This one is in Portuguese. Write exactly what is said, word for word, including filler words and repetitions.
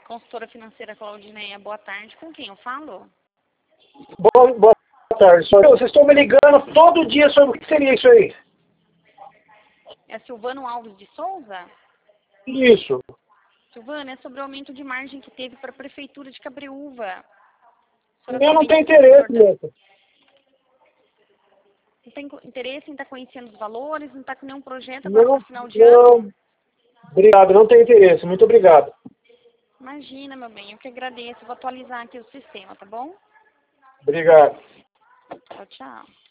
Consultora financeira Claudineia, boa tarde. Com quem eu falo? Boa, boa tarde. Só- Vocês estão me ligando todo dia sobre o que seria isso aí? É Silvano Alves de Souza? Isso. Silvano, é sobre o aumento de margem que teve para a Prefeitura de Cabreúva. Eu não tenho interesse nisso. Não tem interesse em estar conhecendo os valores, não está com nenhum projeto agora Não, para final de não. ano? Obrigado, não tenho interesse. Muito obrigado. Imagina, meu bem, eu que agradeço. Vou atualizar aqui o sistema, tá bom? Obrigado. Tchau, tchau.